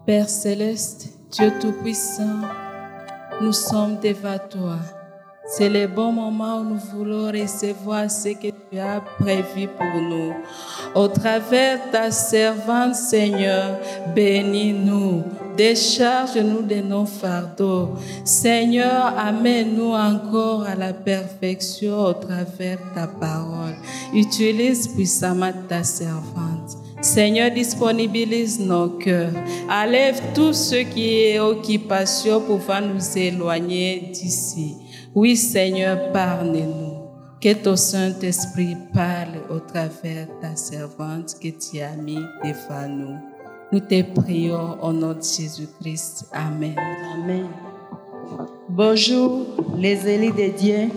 Père céleste, Dieu Tout-Puissant, nous sommes devant toi. C'est le bon moment où nous voulons recevoir ce que tu as prévu pour nous. Au travers ta servante, Seigneur, bénis-nous. Décharge-nous de nos fardeaux. Seigneur, amène-nous encore à la perfection au travers de ta parole. Utilise puissamment ta servante. Seigneur, disponibilise nos cœurs. Enlève tout ce qui est occupation pouvant nous éloigner d'ici. Oui, Seigneur, parle-nous. Que ton Saint-Esprit parle au travers de ta servante que tu as mis devant nous. Nous te prions au nom de Jésus-Christ. Amen. Amen. Bonjour, les élus de Dieu.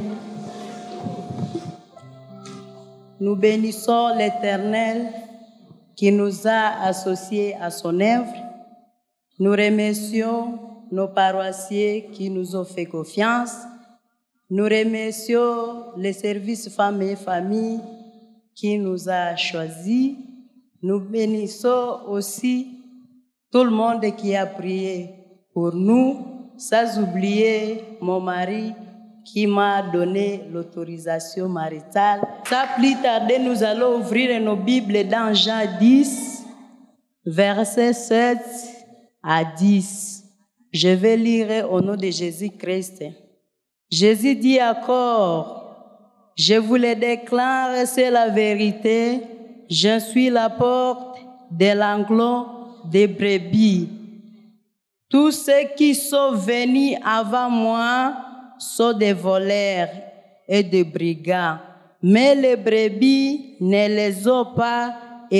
Nous bénissons l'Éternel qui nous a associés à son œuvre. Nous remercions nos paroissiens qui nous ont fait confiance. Nous remercions les services femmes et familles qui nous a choisis. Nous bénissons aussi tout le monde qui a prié pour nous, sans oublier mon mari qui m'a donné l'autorisation maritale. Sans plus tarder, nous allons ouvrir nos Bibles dans Jean 10, versets 7 à 10. Je vais lire au nom de Jésus-Christ. Jésus dit encore, je vous le déclare, c'est la vérité, je suis la porte de l'enclos des brebis. Tous ceux qui sont venus avant moi sont des voleurs et des brigands, mais les brebis ne les ont pas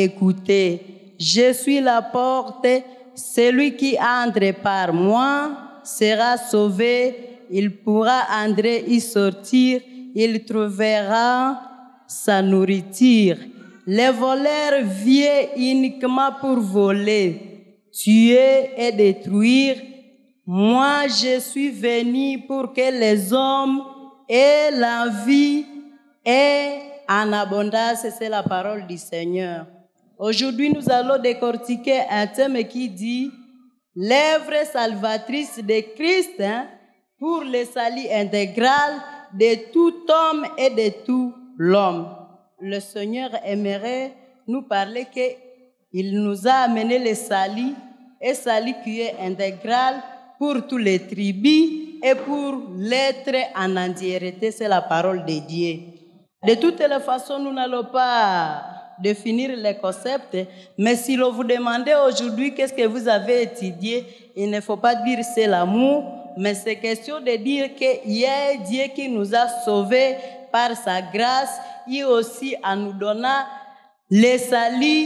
écoutés. Je suis la porte, celui qui entre par moi sera sauvé. Il pourra entrer et sortir, il trouvera sa nourriture. Les voleurs viennent uniquement pour voler, tuer et détruire. Moi, je suis venu pour que les hommes aient la vie et en abondance. C'est la parole du Seigneur. Aujourd'hui, nous allons décortiquer un thème qui dit l'œuvre salvatrice de Christ, pour le salut intégral de tout homme et de tout l'homme. Le Seigneur aimerait nous parler qu'il nous a amené le salut, et salut qui est intégral pour tous les tribus et pour l'être en entièreté. C'est la parole de Dieu. De toutes les façons, nous n'allons pas définir les concepts, mais si l'on vous demandait aujourd'hui qu'est-ce que vous avez étudié, il ne faut pas dire c'est l'amour, mais c'est question de dire qu'il y a Dieu qui nous a sauvés par sa grâce et aussi en nous donnant le salut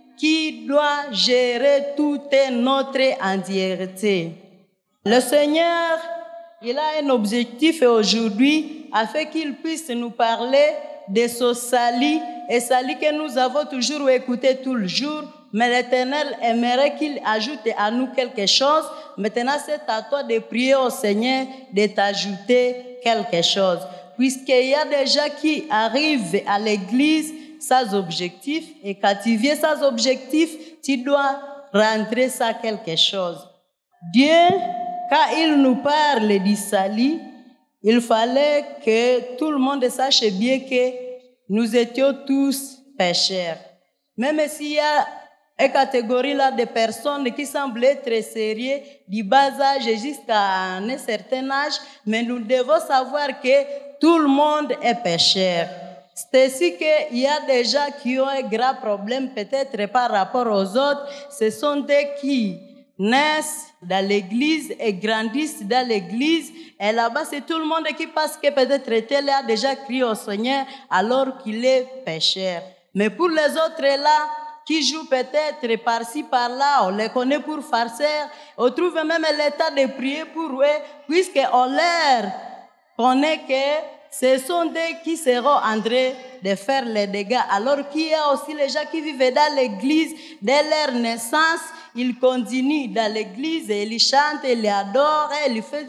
qui doit gérer toute notre entièreté. Le Seigneur, il a un objectif aujourd'hui afin qu'il puisse nous parler de ce salut, et salut que nous avons toujours écouté tout le jour. Mais l'Éternel aimerait qu'il ajoute à nous quelque chose. Maintenant, c'est à toi de prier au Seigneur de t'ajouter quelque chose. Puisqu'il y a des gens qui arrivent à l'église sans objectif, et quand tu viens sans objectif, tu dois rentrer sans quelque chose. Dieu, quand il nous parle du salut, il fallait que tout le monde sache bien que nous étions tous pécheurs. Même s'il y a une catégorie là de personnes qui semblent être sérieux du bas âge jusqu'à un certain âge, mais nous devons savoir que tout le monde est pécheur. C'est ainsi qu'il y a des gens qui ont un grand problème peut-être par rapport aux autres. Ce sont des qui naissent dans l'église et grandissent dans l'église, et là-bas c'est tout le monde qui pense que peut-être tel a déjà crié au Seigneur alors qu'il est pécheur. Mais pour les autres là qui jouent peut-être par-ci par-là, on les connaît pour farceurs, on trouve même l'état de prier pour eux, puisqu'on leur connaît que ce sont des qui seront en train de faire les dégâts, alors qu'il y a aussi les gens qui vivent dans l'église dès leur naissance. Ils continuent dans l'église et ils chantent, ils adorent, ils font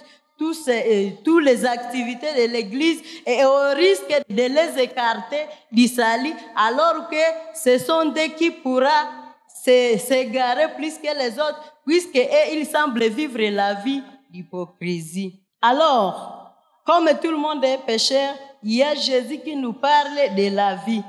toutes les activités de l'église, et on risque de les écarter du salut, alors que ce sont des qui pourra s'égarer plus que les autres, puisqu'ils semblent vivre la vie d'hypocrisie. Alors, comme tout le monde est pécheur, il y a Jésus qui nous parle de la vie.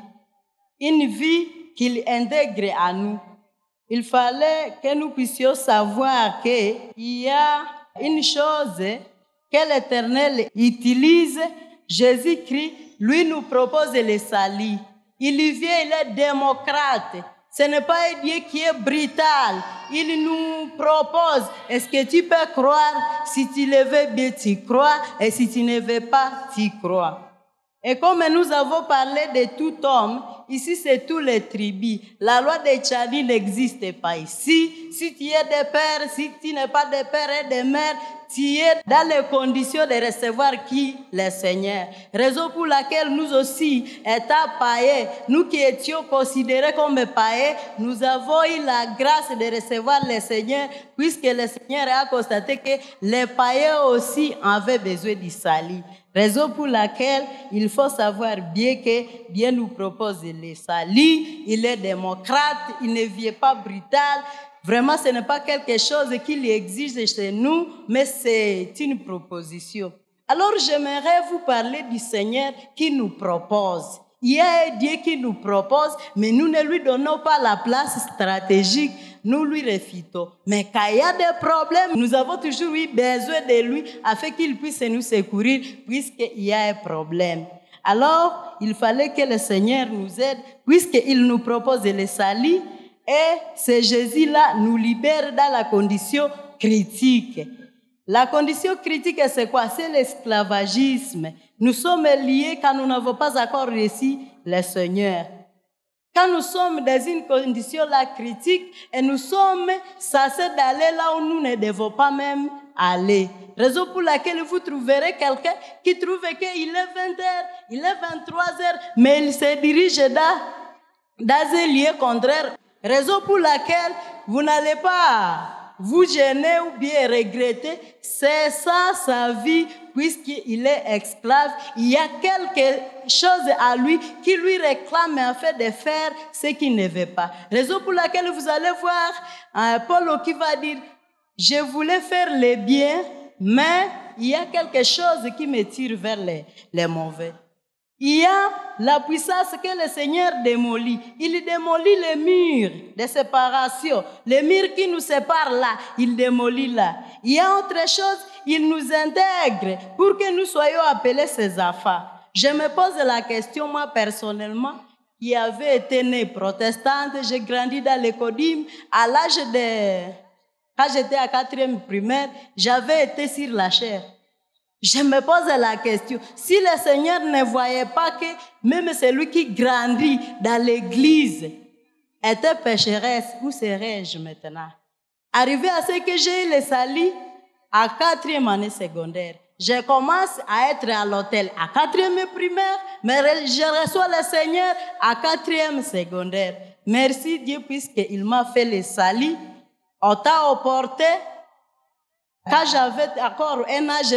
Une vie qu'il intègre à nous. Il fallait que nous puissions savoir qu'il y a une chose que l'Éternel utilise. Jésus-Christ, lui, nous propose le salut. Il vient, il est démocrate. Ce n'est pas un Dieu qui est brutal. Il nous propose, est-ce que tu peux croire? Si tu le veux bien, tu crois. Et si tu ne veux pas, tu crois. Et comme nous avons parlé de tout homme, ici c'est tous les tribus. La loi de Tchadi n'existe pas ici. Si tu es de père, si tu n'es pas de père et de mère, tu es dans les conditions de recevoir qui? Le Seigneur. Raison pour laquelle nous aussi, étant païens, nous qui étions considérés comme païens, nous avons eu la grâce de recevoir le Seigneur, puisque le Seigneur a constaté que les païens aussi avaient besoin du salut. Raison pour laquelle il faut savoir bien que Dieu nous propose le salut, il est démocrate, il ne vient pas brutal. Vraiment, ce n'est pas quelque chose qu'il exige chez nous, mais c'est une proposition. Alors, j'aimerais vous parler du Seigneur qui nous propose. Il y a un Dieu qui nous propose, mais nous ne lui donnons pas la place stratégique, nous lui refutons. Mais quand il y a des problèmes, nous avons toujours eu besoin de lui afin qu'il puisse nous secourir puisqu'il y a un problème. Alors, il fallait que le Seigneur nous aide puisqu'il nous propose le salut et ce Jésus-là nous libère dans la condition critique. La condition critique, c'est quoi? C'est l'esclavagisme. Nous sommes liés quand nous n'avons pas encore reçu le Seigneur. Quand nous sommes dans une condition là critique et nous sommes censés d'aller là où nous ne devons pas même aller. Raison pour laquelle vous trouverez quelqu'un qui trouve qu'il est 20h, il est 23h, mais il se dirige dans un lieu contraire. Raison pour laquelle vous n'allez pas vous gêner ou bien regretter, c'est ça sa vie, puisqu'il est esclave. Il y a quelque chose à lui qui lui réclame en fait de faire ce qu'il ne veut pas. Raison pour laquelle vous allez voir Paul qui va dire, je voulais faire le bien, mais il y a quelque chose qui me tire vers les mauvais. Il y a la puissance que le Seigneur démolit. Il démolit les murs de séparation. Les murs qui nous séparent là, il démolit là. Il y a autre chose, il nous intègre pour que nous soyons appelés ses enfants. Je me pose la question, moi personnellement, qui avait été née protestante, j'ai grandi dans l'écodim, à l'âge de... Quand j'étais à 4e primaire, j'avais été sur la chair. Je me pose la question, si le Seigneur ne voyait pas que même celui qui grandit dans l'église était pécheresse, où serais-je maintenant? Arrivé à ce que j'ai eu le salut à 4e année secondaire. Je commence à être à l'hôtel à 4e primaire, mais je reçois le Seigneur à 4e secondaire. Merci Dieu puisqu'il m'a fait le salut. On t'a apporté. Quand j'avais encore un âge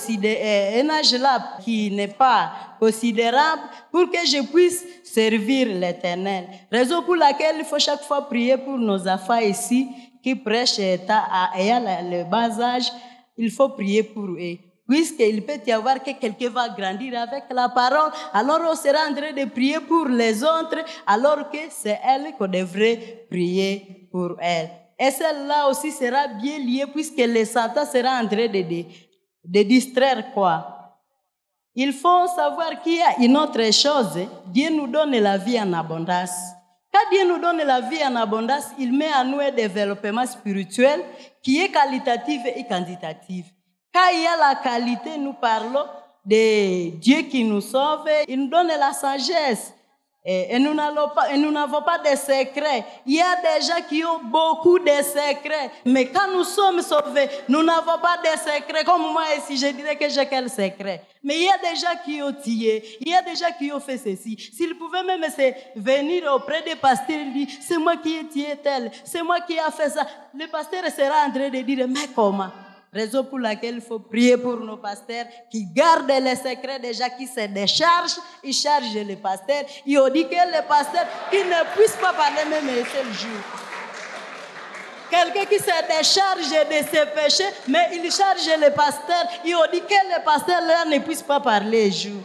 là qui n'est pas considérable pour que je puisse servir l'Éternel. Raison pour laquelle il faut chaque fois prier pour nos enfants ici qui prêchent ayant le bas âge. Il faut prier pour eux. Puisqu'il peut y avoir que quelqu'un va grandir avec la parole, alors on sera en train de prier pour les autres, alors que c'est elle qu'on devrait prier pour elle. Et celle-là aussi sera bien liée puisque le Satan sera en train de distraire quoi. Il faut savoir qu'il y a une autre chose. Dieu nous donne la vie en abondance. Quand Dieu nous donne la vie en abondance, il met en nous un développement spirituel qui est qualitatif et quantitatif. Quand il y a la qualité, nous parlons de Dieu qui nous sauve, il nous donne la sagesse. Et nous n'avons pas de secrets. Il y a des gens qui ont beaucoup de secrets. Mais quand nous sommes sauvés, nous n'avons pas de secrets. Comme moi ici, je dirais que j'ai quel secret. Mais il y a des gens qui ont tué. Il y a des gens qui ont fait ceci. S'ils pouvaient même venir auprès des pasteurs et dire, c'est moi qui ai tué tel. C'est moi qui ai fait ça. Le pasteur sera en train de dire, mais comment? Raison pour laquelle il faut prier pour nos pasteurs qui gardent les secrets des gens qui se déchargent, ils chargent les pasteurs. Ils ont dit que les pasteurs qui ne puissent pas parler même un seul jour. quelqu'un qui se décharge de ses péchés, mais il charge le pasteur. Il dit que le pasteur là ne puisse pas parler jour.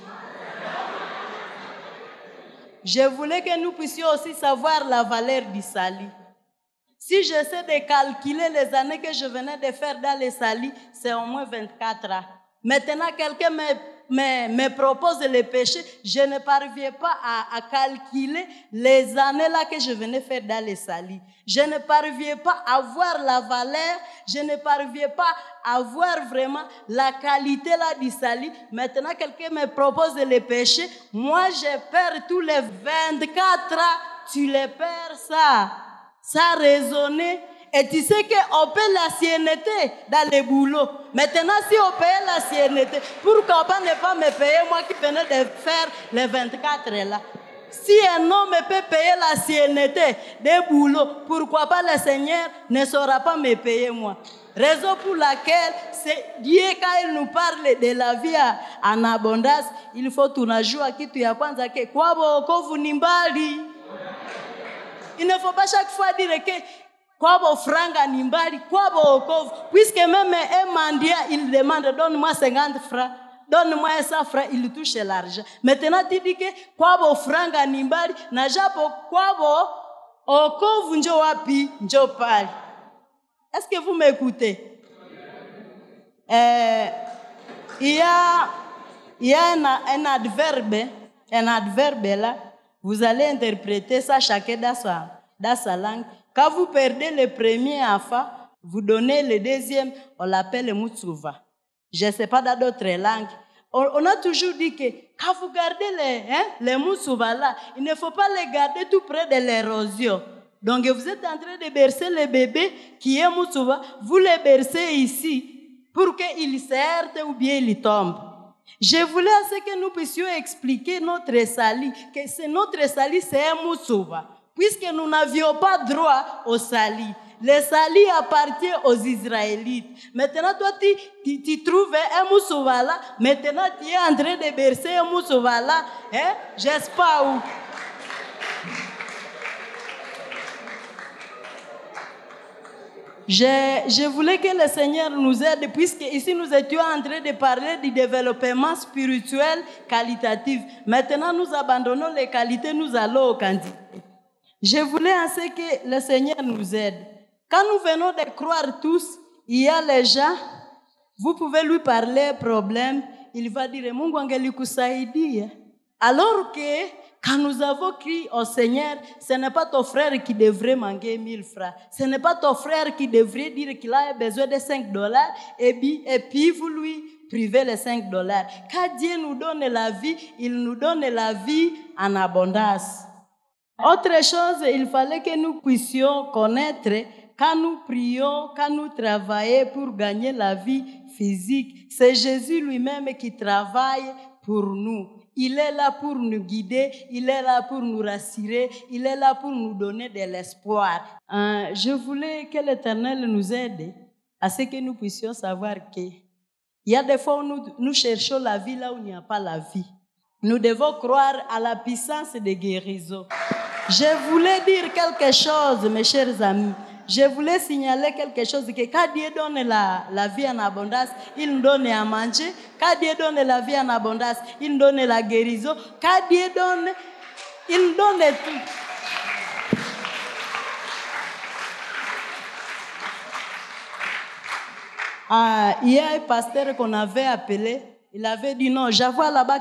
Je voulais que nous puissions aussi savoir la valeur du salut. Si j'essaie de calculer les années que je venais de faire dans le salut, c'est au moins 24 ans. Maintenant, quelqu'un me propose le péché, je ne parviens pas à calculer les années là que je venais faire dans le salut. Je ne parviens pas à voir la valeur, je ne parviens pas à voir vraiment la qualité là du salut. Maintenant, quelqu'un me propose le péché, moi je perds tous les 24 ans, tu les perds ça. Ça a résonné. Et tu sais qu'on paie l'ancienneté dans le boulot. Maintenant, si on paye l'ancienneté, pourquoi pas ne pas me payer moi qui venais de faire les 24 là? Si un homme peut payer l'ancienneté des boulots, pourquoi pas le Seigneur ne saura pas me payer moi? Raison pour laquelle c'est Dieu, quand il nous parle de la vie en abondance, il faut tunajua kitu ya kwanza ke kwa wokovu ni mbali. Il ne faut pas chaque fois dire que Kwabo franga ni mbali, kwabo wokovu. Puisque même un mendiant, il demande, donne-moi 50 francs, donne-moi 100 francs, il touche l'argent. Maintenant, tu dis que kwabo franga ni mbali, na japo kwabo wokovu njo wapi, njo pali. Est-ce que vous m'écoutez? Il y a un adverbe là, vous allez interpréter ça chacun dans sa langue. Quand vous perdez le premier enfant, vous donnez le deuxième, on l'appelle Mutsuva. Je ne sais pas dans d'autres langues. On a toujours dit que quand vous gardez les Mutsuva là, il ne faut pas les garder tout près de l'érosion. Donc vous êtes en train de bercer le bébé qui est Mutsuva, vous le bercez ici pour qu'il se heurte ou bien il tombe. Je voulais que nous puissions expliquer notre salut, que notre salut c'est un Mutsuva. Puisque nous n'avions pas droit au salut. Le salut appartient aux Israélites. Maintenant, toi, tu trouves un Moussouva là. Maintenant, tu es en train de bercer un Moussouva là. Hein? Je sais pas où. Je voulais que le Seigneur nous aide, puisque ici nous étions en train de parler du développement spirituel qualitatif. Maintenant, nous abandonnons les qualités, nous allons aux quantités. Je voulais ainsi que le Seigneur nous aide. Quand nous venons de croire tous, il y a les gens, vous pouvez lui parler problème, il va dire Mungu angelikusaidie. Alors que quand nous avons crié au Seigneur, ce n'est pas ton frère qui devrait manquer 1000 francs. Ce n'est pas ton frère qui devrait dire qu'il a besoin de $5 et puis vous lui privez les $5. Quand Dieu nous donne la vie, il nous donne la vie en abondance. Autre chose, il fallait que nous puissions connaître quand nous prions, quand nous travaillons pour gagner la vie physique. C'est Jésus lui-même qui travaille pour nous. Il est là pour nous guider, il est là pour nous rassurer, il est là pour nous donner de l'espoir. Je voulais que l'Éternel nous aide à ce que nous puissions savoir qu'il y a des fois où nous cherchons la vie là où il n'y a pas la vie. Nous devons croire à la puissance de guérison. Je voulais dire quelque chose, mes chers amis. Je voulais signaler quelque chose, que quand Dieu donne la vie en abondance, il nous donne à manger. Quand Dieu donne la vie en abondance, il nous donne la guérison. Quand Dieu donne, il nous donne tout. Il y a un pasteur qu'on avait appelé, il avait dit non, j'avoue là-bas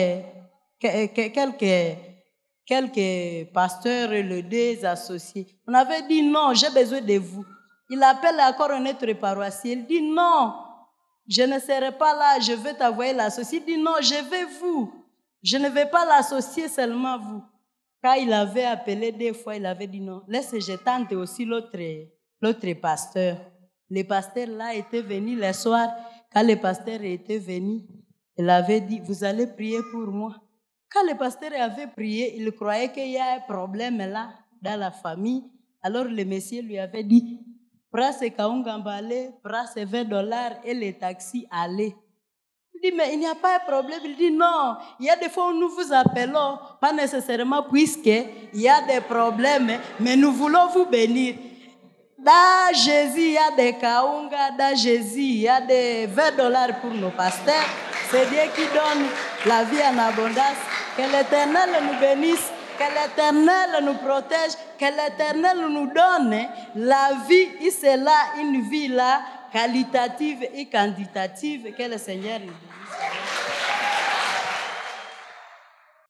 quelques pasteurs et les deux associés. On avait dit non, j'ai besoin de vous. Il appelle encore un autre paroissier. Il dit non, je ne serai pas là, je vais t'envoyer l'associé. Il dit non, je vais vous. Je ne vais pas l'associer, seulement vous. Quand il avait appelé 2 fois, il avait dit non. Laisse, je tente aussi l'autre pasteur. Le pasteur là était venu le soir. Quand le pasteur était venu, il avait dit, vous allez prier pour moi. Quand le pasteur avait prié, il croyait qu'il y a un problème là dans la famille. Alors le monsieur lui avait dit, prends ce kaungambale, prends ces $20 et les taxis, allez. Il dit, mais il n'y a pas de problème. Il dit, non, il y a des fois où nous vous appelons, pas nécessairement puisqu'il y a des problèmes, mais nous voulons vous bénir. Dans Jésus, il y a des kaunga. Dans Jésus, il y a des $20 pour nos pasteurs. C'est Dieu qui donne la vie en abondance. Que l'Éternel nous bénisse. Que l'Éternel nous protège. Que l'Éternel nous donne la vie. Et c'est là une vie là, qualitative et quantitative. Que le Seigneur nous bénisse.